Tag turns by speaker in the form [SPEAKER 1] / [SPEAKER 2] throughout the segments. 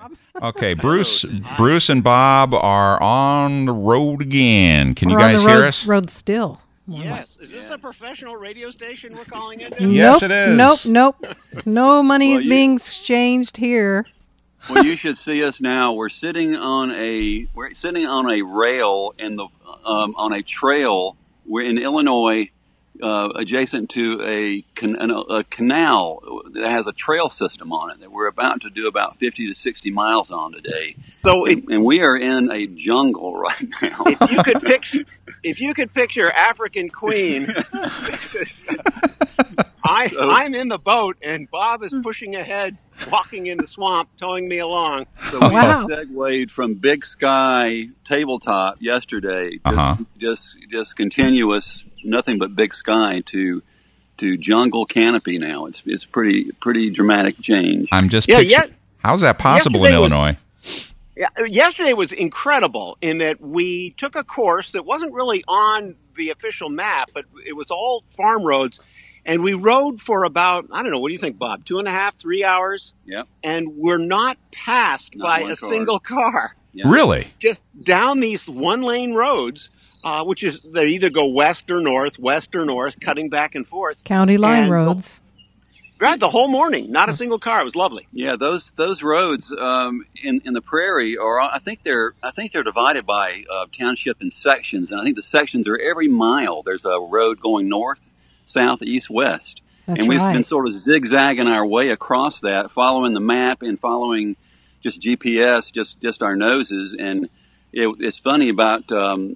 [SPEAKER 1] Bob.
[SPEAKER 2] Okay, Bruce and Bob are on the road again. Can you guys hear us?
[SPEAKER 1] Road still.
[SPEAKER 3] Yes. Is this a professional radio station we're calling into?
[SPEAKER 2] Yes, it is.
[SPEAKER 1] Nope. No money is being exchanged here.
[SPEAKER 4] Well, you should see us now. We're sitting on a rail on a trail. We're in Illinois, adjacent to a canal that has a trail system on it that we're about to do about 50 to 60 miles on today. And we are in a jungle right now.
[SPEAKER 3] If you could picture African Queen, I'm in the boat and Bob is pushing ahead, walking in the swamp, towing me along.
[SPEAKER 4] So we segued from Big Sky tabletop yesterday, just continuous, nothing but Big Sky to jungle canopy now. It's pretty dramatic change.
[SPEAKER 2] I'm just how's that possible in Illinois?
[SPEAKER 3] Yesterday was incredible in that we took a course that wasn't really on the official map, but it was all farm roads. And we rode for about, I don't know, what do you think, Bob? 2.5, 3 hours?
[SPEAKER 4] Yeah.
[SPEAKER 3] And we're not passed by a single car.
[SPEAKER 2] Yeah. Really?
[SPEAKER 3] Just down these one-lane roads, which is they either go west or north, cutting back and forth.
[SPEAKER 1] County line roads.
[SPEAKER 3] Right, the whole morning, not a single car. It was lovely.
[SPEAKER 4] Yeah, those roads in the prairie are. I think they're divided by township in sections, and I think the sections are every mile. There's a road going north, south, east, west, and we've been sort of zigzagging our way across that, following the map and following just GPS, just our noses. And it's funny about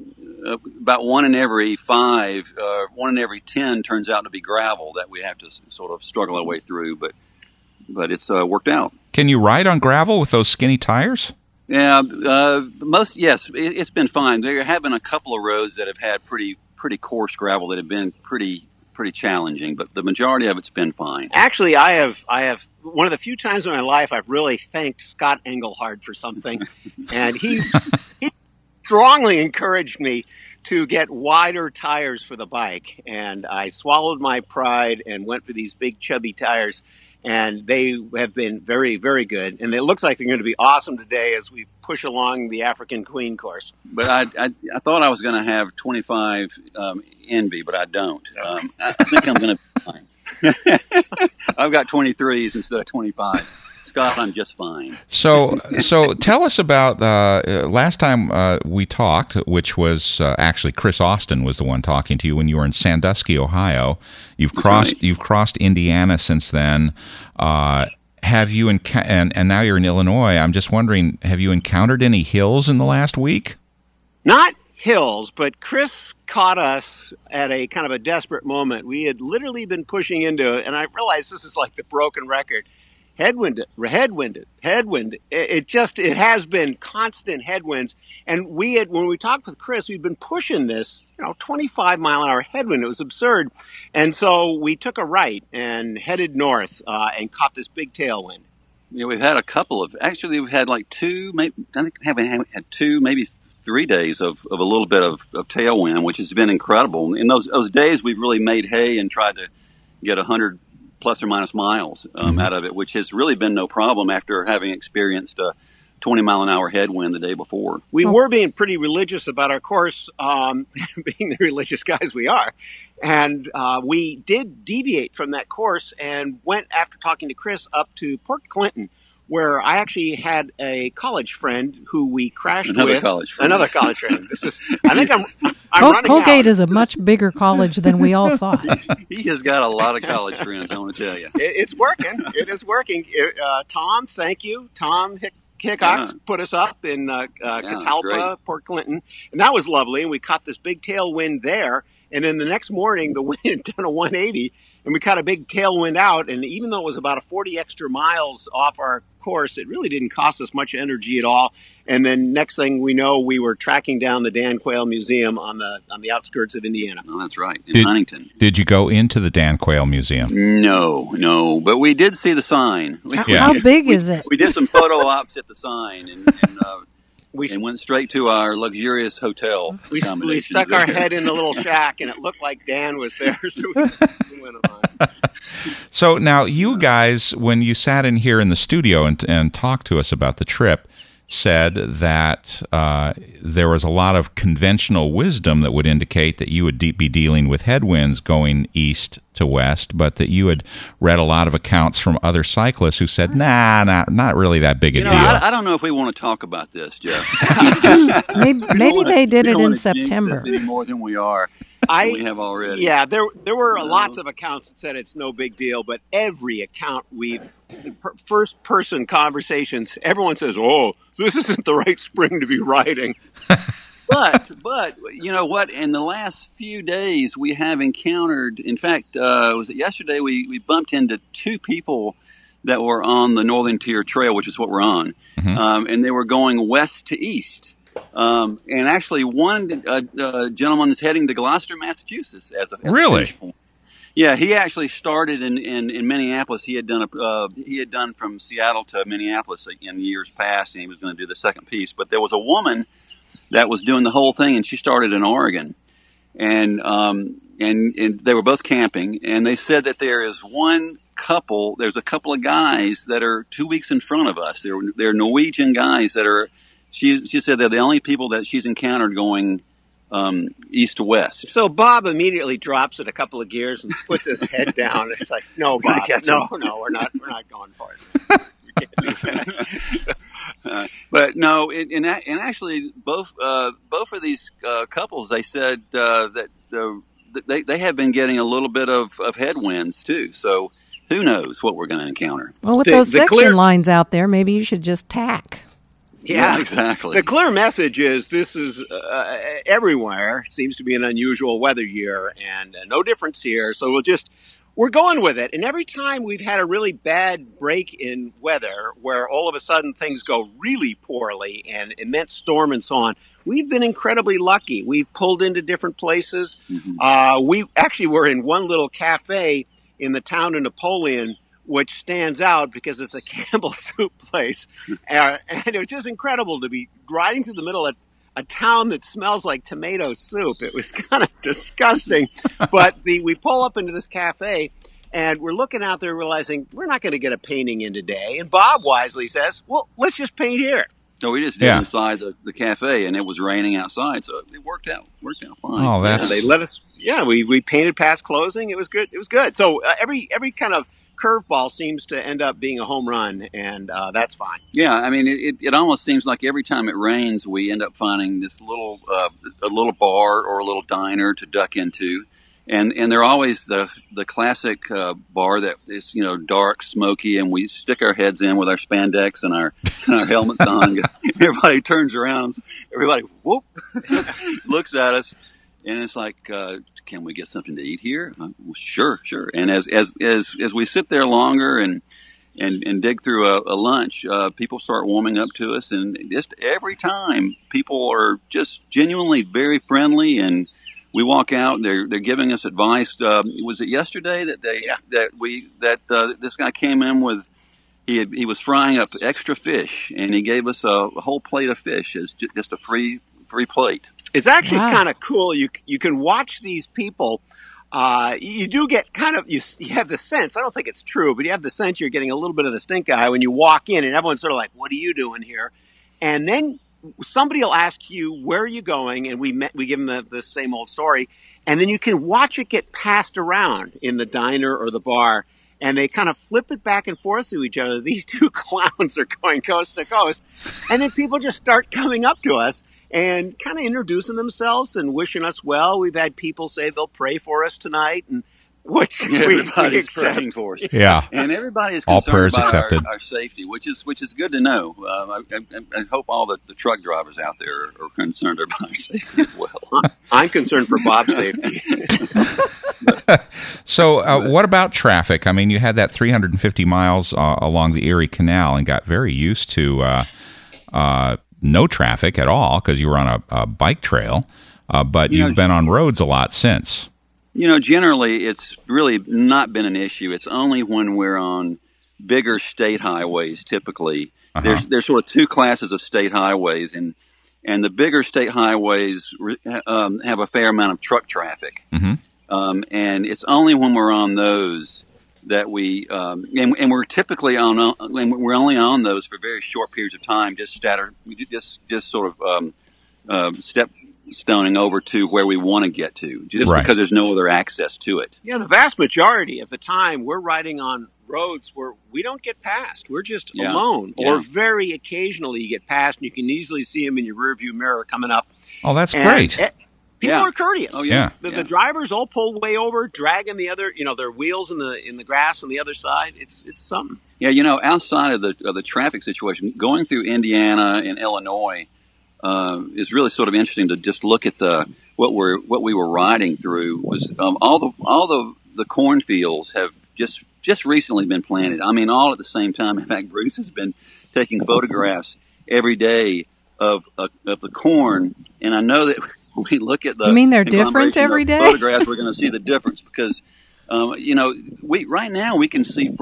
[SPEAKER 4] 1 in every 5, 1 in every 10 turns out to be gravel that we have to sort of struggle our way through, but it's worked out.
[SPEAKER 2] Can you ride on gravel with those skinny tires?
[SPEAKER 4] Yeah, it's been fine. There have been a couple of roads that have had pretty coarse gravel that have been pretty challenging, but the majority of it's been fine.
[SPEAKER 3] Actually, I have one of the few times in my life I've really thanked Scott Engelhard for something, and he strongly encouraged me to get wider tires for the bike, and I swallowed my pride and went for these big chubby tires, and they have been very, very good, and it looks like they're going to be awesome today as we push along the African Queen course.
[SPEAKER 4] But I thought I was going to have 25 Envy, but I don't. I think I'm going to be fine. I've got 23s instead of 25s. Scott, I'm just fine.
[SPEAKER 2] So tell us about last time we talked, which was actually Chris Austin was the one talking to you when you were in Sandusky, Ohio. You've crossed Indiana since then. Have you and now you're in Illinois. I'm just wondering, have you encountered any hills in the last week?
[SPEAKER 3] Not hills, but Chris caught us at a kind of a desperate moment. We had literally been pushing into it, and I realized this is like the broken record. Headwind. It has been constant headwinds. And when we talked with Chris, we'd been pushing this, 25 mile an hour headwind. It was absurd. And so we took a right and headed north and caught this big tailwind.
[SPEAKER 4] We've had we've had like 2, maybe, I think we had 2, maybe 3 days of a little bit of tailwind, which has been incredible. In those days, we've really made hay and tried to get 100 plus or minus miles out of it, which has really been no problem after having experienced a 20 mile an hour headwind the day before.
[SPEAKER 3] We were being pretty religious about our course, being the religious guys we are. And we did deviate from that course and went, after talking to Chris, up to Port Clinton, where I actually had a college friend who we crashed with. Another college friend. I think I'm running
[SPEAKER 1] Colgate
[SPEAKER 3] out.
[SPEAKER 1] is a much bigger college than we all thought.
[SPEAKER 4] He has got a lot of college friends, I want to tell you.
[SPEAKER 3] It's working. It is working. Tom, thank you. Tom Hickox put us up in Catalpa, Port Clinton, and that was lovely. And we caught this big tailwind there. And then the next morning, the wind had done a 180, and we caught a big tailwind out. And even though it was about 40 extra miles off our course, it really didn't cost us much energy at all. And then next thing we know, we were tracking down the Dan Quayle Museum on the outskirts of Indiana.
[SPEAKER 4] Oh, that's right, in Huntington.
[SPEAKER 2] Did you go into the Dan Quayle Museum?
[SPEAKER 4] No, but we did see the sign.
[SPEAKER 1] How big is it?
[SPEAKER 4] We did some photo ops at the sign, and we went straight to our luxurious hotel.
[SPEAKER 3] We stuck our head in the little shack, and it looked like Dan was there, so we went on.
[SPEAKER 2] So now you guys, when you sat in here in the studio and talked to us about the trip, said that there was a lot of conventional wisdom that would indicate that you would be dealing with headwinds going east to west, but that you had read a lot of accounts from other cyclists who said, not really that big a deal.
[SPEAKER 4] I don't know if we want to talk about this, Jeff.
[SPEAKER 1] maybe they did it in September.
[SPEAKER 4] Any more than we are. We have already.
[SPEAKER 3] Yeah, there were lots of accounts that said it's no big deal, but every account first person conversations, everyone says, "Oh, this isn't the right spring to be riding."
[SPEAKER 4] But you know what? In the last few days, we have encountered. In fact, was it yesterday? We bumped into two people that were on the Northern Tier Trail, which is what we're on, and they were going west to east. And actually, one gentleman is heading to Gloucester, Massachusetts as a finish point. Yeah, he actually started in Minneapolis. He had done from Seattle to Minneapolis in years past, and he was going to do the second piece. But there was a woman that was doing the whole thing, and she started in Oregon, and they were both camping, and they said that there's a couple of guys that are 2 weeks in front of us. They're Norwegian guys that are. She said they're the only people that she's encountered going east to west.
[SPEAKER 3] So Bob immediately drops it a couple of gears and puts his head down. It's like, no, Bob, no, we're not going for it. We can't do that.
[SPEAKER 4] But no, and actually, both of these couples, they said that they have been getting a little bit of headwinds too. So who knows what we're going to encounter?
[SPEAKER 1] Well, with those section lines out there, maybe you should just tack.
[SPEAKER 3] Yeah,
[SPEAKER 4] exactly.
[SPEAKER 3] The clear message is this is everywhere. Seems to be an unusual weather year, and no difference here. So we're going with it. And every time we've had a really bad break in weather where all of a sudden things go really poorly and immense storm and so on, we've been incredibly lucky. We've pulled into different places. Mm-hmm. We actually were in one little cafe in the town of Napoleon, which stands out because it's a Campbell soup place. And it was just incredible to be riding through the middle of a town that smells like tomato soup. It was kind of disgusting. But we pull up into this cafe, and we're looking out there realizing we're not going to get a painting in today. And Bob wisely says, well, let's just paint here.
[SPEAKER 4] So we just did inside the cafe, and it was raining outside, so it worked out fine.
[SPEAKER 2] Oh,
[SPEAKER 3] they let us. Yeah, we painted past closing. It was good. So every kind of curveball seems to end up being a home run, and that's fine.
[SPEAKER 4] Yeah, I mean, it almost seems like every time it rains, we end up finding this little a little bar or a little diner to duck into, and they're always the classic bar that is dark, smoky, and we stick our heads in with our spandex and our helmets on. Everybody turns around, everybody whoop looks at us. And it's like, can we get something to eat here? Well, sure. And as we sit there longer and dig through a lunch, people start warming up to us, and just every time people are just genuinely very friendly. And we walk out, they're giving us advice. Was it yesterday that this guy came in with? He was frying up extra fish, and he gave us a whole plate of fish as just a free plate.
[SPEAKER 3] It's actually kind of cool. You can watch these people. You do get kind of you have the sense. I don't think it's true, but you have the sense you're getting a little bit of the stink eye when you walk in, and everyone's sort of like, "What are you doing here?" And then somebody will ask you, "Where are you going?" And we give them the same old story, and then you can watch it get passed around in the diner or the bar, and they kind of flip it back and forth to each other. These two clowns are going coast to coast, and then people just start coming up to us and kind of introducing themselves and wishing us well. We've had people say they'll pray for us tonight, and which
[SPEAKER 4] everybody's praying for us.
[SPEAKER 2] Yeah,
[SPEAKER 4] and everybody is
[SPEAKER 2] all
[SPEAKER 4] concerned
[SPEAKER 2] prayers
[SPEAKER 4] about
[SPEAKER 2] accepted.
[SPEAKER 4] Our safety, which is good to know. I hope all the truck drivers out there are concerned about our safety as well.
[SPEAKER 3] I'm concerned for Bob's safety.
[SPEAKER 2] So, what about traffic? I mean, you had that 350 miles along the Erie Canal and got very used to no traffic at all because you were on a bike trail, but you've been on roads a lot since.
[SPEAKER 4] Generally, it's really not been an issue. It's only when we're on bigger state highways, typically. There's sort of two classes of state highways, and the bigger state highways have a fair amount of truck traffic.
[SPEAKER 2] Mm-hmm.
[SPEAKER 4] And it's only when we're on those that we and we're typically we're only on those for very short periods of time, just sort of step stoning over to where we want to get to, just because there's no other access to it.
[SPEAKER 3] Yeah, the vast majority of the time we're riding on roads where we don't get past. We're just alone, or very occasionally you get past, and you can easily see them in your rearview mirror coming up.
[SPEAKER 2] Oh, that's great.
[SPEAKER 3] People are courteous.
[SPEAKER 4] Oh, yeah.
[SPEAKER 3] The drivers all pull way over, dragging the other, their wheels in the grass on the other side. It's something.
[SPEAKER 4] Yeah, outside of the traffic situation, going through Indiana and Illinois is really sort of interesting to just look at what we were riding through. Was all the cornfields have just recently been planted. I mean, all at the same time. In fact, Bruce has been taking photographs every day of the corn, and I know that. We look at the.
[SPEAKER 1] You mean they're different every day?
[SPEAKER 4] Photographs, we're going to see the difference because, we right now we can see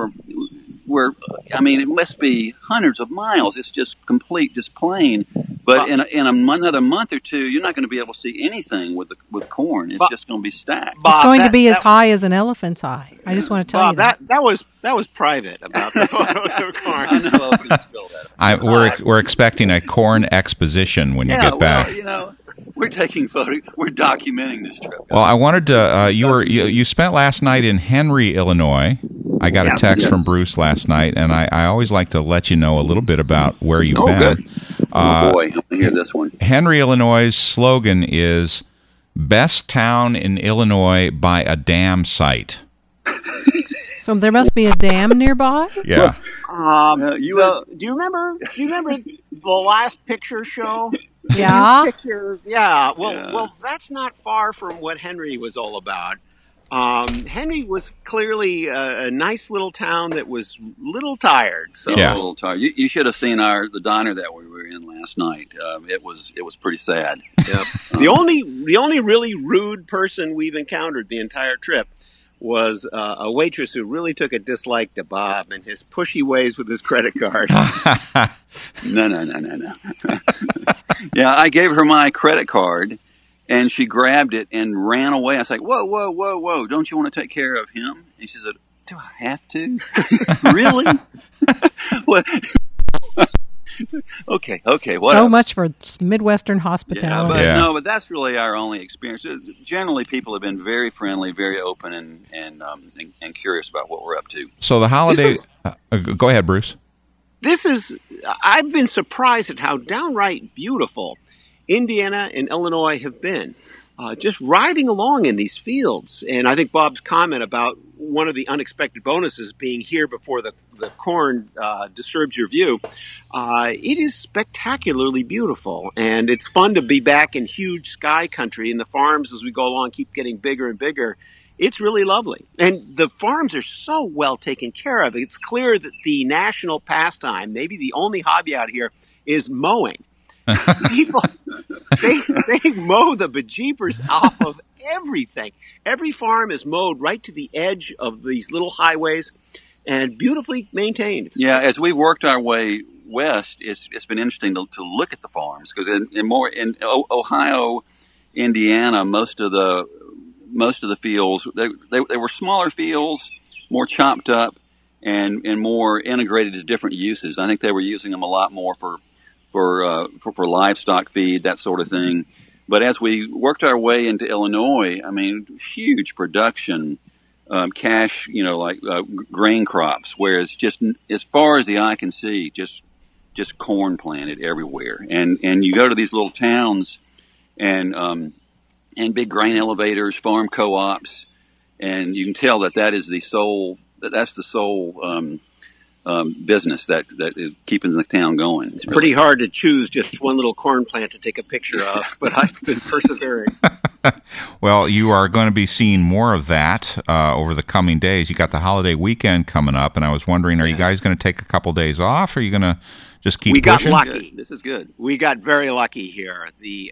[SPEAKER 4] it must be hundreds of miles. It's just plain. But in another month or two, you're not going to be able to see anything with corn. It's just going to be stacked.
[SPEAKER 1] It's going to be as high as an elephant's eye. I just want to tell you that.
[SPEAKER 3] That was private about the photos of corn.
[SPEAKER 4] I know. I was going to spill that.
[SPEAKER 2] We're expecting a corn exposition when you get back.
[SPEAKER 4] We're taking photos. We're documenting this trip.
[SPEAKER 2] Well, I wanted to. You spent last night in Henry, Illinois. I got a text from Bruce last night, and I always like to let you know a little bit about where you've been.
[SPEAKER 4] Good. Oh boy, I hear this one.
[SPEAKER 2] Henry, Illinois' slogan is "Best town in Illinois by a dam site."
[SPEAKER 1] So there must be a dam nearby.
[SPEAKER 2] Yeah.
[SPEAKER 3] Do you remember the last picture show?
[SPEAKER 1] Yeah.
[SPEAKER 3] Well, that's not far from what Henry was all about. Henry was clearly a nice little town that was a little tired. So.
[SPEAKER 4] Yeah, a little tired. You should have seen the diner that we were in last night. It was pretty sad.
[SPEAKER 3] Yep. The only really rude person we've encountered the entire trip was a waitress who really took a dislike to Bob and his pushy ways with his credit card.
[SPEAKER 4] No. Yeah, I gave her my credit card, and she grabbed it and ran away. I was like, whoa, don't you want to take care of him? And she said, do I have to? Really? What? Okay.
[SPEAKER 1] So much for Midwestern hospitality.
[SPEAKER 4] But that's really our only experience. Generally, people have been very friendly, very open, and curious about what we're up to.
[SPEAKER 2] So the holidays. Go ahead, Bruce.
[SPEAKER 3] I've been surprised at how downright beautiful Indiana and Illinois have been. Just riding along in these fields. And I think Bob's comment about one of the unexpected bonuses being here before the corn disturbs your view, it is spectacularly beautiful. And it's fun to be back in huge sky country, and the farms as we go along keep getting bigger and bigger. It's really lovely. And the farms are so well taken care of. It's clear that the national pastime, maybe the only hobby out here, is mowing. People, they mow the bejeepers off of everything. Every farm is mowed right to the edge of these little highways and beautifully maintained.
[SPEAKER 4] As we've worked our way west, it's been interesting to look at the farms because in Ohio, Indiana, most of the fields they were smaller fields, more chopped up, and more integrated to different uses. I think they were using them a lot more for livestock feed, that sort of thing. But as we worked our way into Illinois, I mean, huge production, cash, grain crops, where it's just as far as the eye can see, just corn planted everywhere. And you go to these little towns and big grain elevators, farm co-ops, and you can tell that's the sole business that is keeping the town going.
[SPEAKER 3] It's pretty hard to choose just one little corn plant to take a picture of, but I've been persevering.
[SPEAKER 2] Well, you are going to be seeing more of that over the coming days. You got the holiday weekend coming up, and I was wondering, are you guys going to take a couple days off, or are you going to just keep pushing?
[SPEAKER 3] We got lucky.
[SPEAKER 4] This is good.
[SPEAKER 3] We got very lucky here. The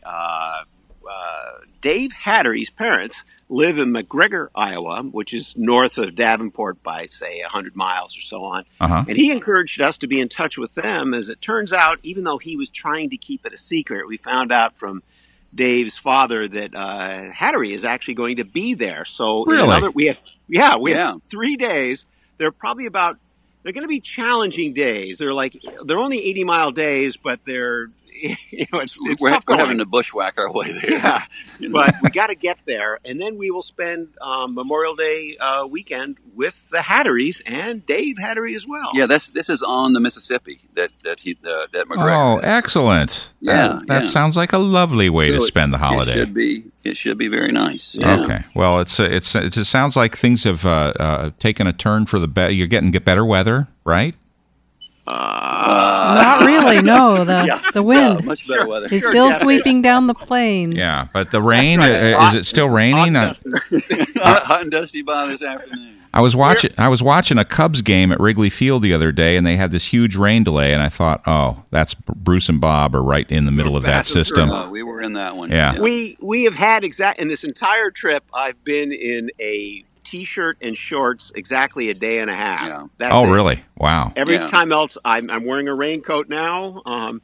[SPEAKER 3] Dave Hattery's parents live in McGregor, Iowa, which is north of Davenport by, say, 100 miles or so on.
[SPEAKER 2] Uh-huh.
[SPEAKER 3] And he encouraged us to be in touch with them. As it turns out, even though he was trying to keep it a secret, we found out from Dave's father that Hattery is actually going to be there. So
[SPEAKER 2] really?
[SPEAKER 3] we have 3 days. They're probably they're going to be challenging days. They're only 80-mile days, but they're, it's tough going.
[SPEAKER 4] We're having to bushwhack our way there.
[SPEAKER 3] Yeah, but we got to get there, and then we will spend Memorial Day weekend with the Hatteries and Dave Hattery as well.
[SPEAKER 4] Yeah, this is on the Mississippi that McGregor.
[SPEAKER 2] Oh,
[SPEAKER 4] has.
[SPEAKER 2] Excellent!
[SPEAKER 4] Yeah,
[SPEAKER 2] that sounds like a lovely way to spend the holiday.
[SPEAKER 4] It should be very nice. Yeah.
[SPEAKER 2] Okay. Well, it just sounds like things have taken a turn for the better. You're getting better weather, right?
[SPEAKER 1] Not really. No, the wind
[SPEAKER 4] much better weather.
[SPEAKER 1] is still sweeping down the plains.
[SPEAKER 2] Yeah, but the rain is it still raining?
[SPEAKER 4] Hot and dusty by this afternoon.
[SPEAKER 2] I was watching a Cubs game at Wrigley Field the other day, and they had this huge rain delay, and I thought, oh, that's Bruce and Bob are right in the middle of that system.
[SPEAKER 4] We were in that one.
[SPEAKER 2] Yeah.
[SPEAKER 3] We have had in this entire trip, I've been in a T-shirt and shorts exactly a day and a half.
[SPEAKER 4] Yeah.
[SPEAKER 3] That's it.
[SPEAKER 2] Really? Wow.
[SPEAKER 3] Every time else, I'm wearing a raincoat now.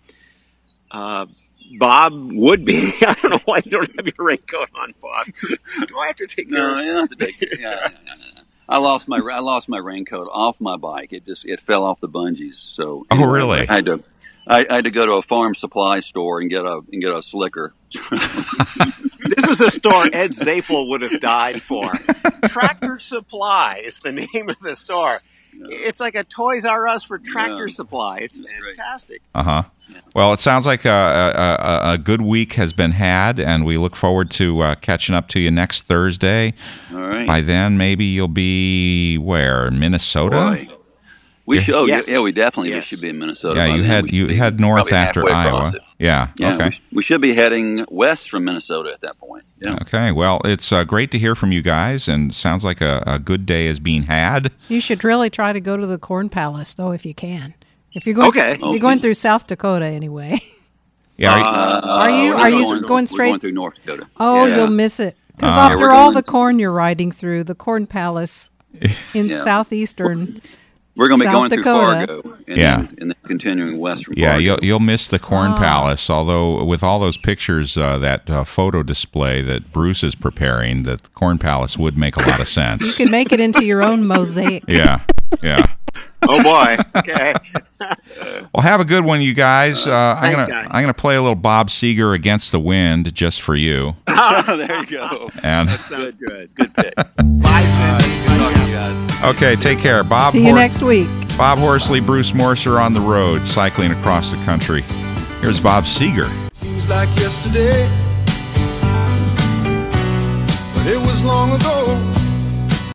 [SPEAKER 3] Bob would be. I don't know why you don't have your raincoat on, Bob. Do I have to take
[SPEAKER 4] No, you don't have to take it. No. I lost my raincoat off my bike. It fell off the bungees. So
[SPEAKER 2] anyway, oh, really?
[SPEAKER 4] I had to go to a farm supply store and get a slicker.
[SPEAKER 3] This is a store Ed Zapel would have died for. Tractor Supply is the name of the store. It's like a Toys R Us for Tractor Supply. It's fantastic.
[SPEAKER 2] Uh-huh. Well, it sounds like a good week has been had, and we look forward to catching up to you next Thursday.
[SPEAKER 4] All right.
[SPEAKER 2] By then, maybe you'll be where? Minnesota?
[SPEAKER 4] Boy. We should. Oh,
[SPEAKER 3] yes.
[SPEAKER 4] Yeah. We definitely should be in Minnesota.
[SPEAKER 2] Yeah, you head north after Iowa. Yeah. Okay.
[SPEAKER 4] We should be heading west from Minnesota at that point. Yeah.
[SPEAKER 2] Okay. Well, it's great to hear from you guys, and sounds like a good day is being had.
[SPEAKER 1] You should really try to go to the Corn Palace, though, if you can. If you're going, if you're going through South Dakota anyway.
[SPEAKER 2] Yeah.
[SPEAKER 1] Are you going straight?
[SPEAKER 4] We're going through North Dakota.
[SPEAKER 1] Oh, you'll miss it because after all the corn you're riding through, the Corn Palace in southeastern.
[SPEAKER 4] We're going to be going
[SPEAKER 1] Dakota.
[SPEAKER 4] through Fargo and then continuing west from Fargo.
[SPEAKER 2] Yeah, you'll miss the Corn Palace, although with all those pictures, that photo display that Bruce is preparing, the Corn Palace would make a lot of sense.
[SPEAKER 1] You can make it into your own mosaic.
[SPEAKER 2] Yeah.
[SPEAKER 3] Oh, boy. Okay.
[SPEAKER 2] Well, have a good one, you guys. I'm
[SPEAKER 3] guys.
[SPEAKER 2] gonna play a little Bob Seger Against the Wind just for you.
[SPEAKER 4] There you go.
[SPEAKER 2] And
[SPEAKER 3] That sounds good.
[SPEAKER 4] Good pick.
[SPEAKER 3] Bye, Cindy.
[SPEAKER 4] Good talking to you guys.
[SPEAKER 2] okay, take care, Bob.
[SPEAKER 1] See you next week.
[SPEAKER 2] Bob Horsley, Bruce Morse are on the road, cycling across the country. Here's Bob Seger.
[SPEAKER 5] Seems like yesterday, but it was long ago.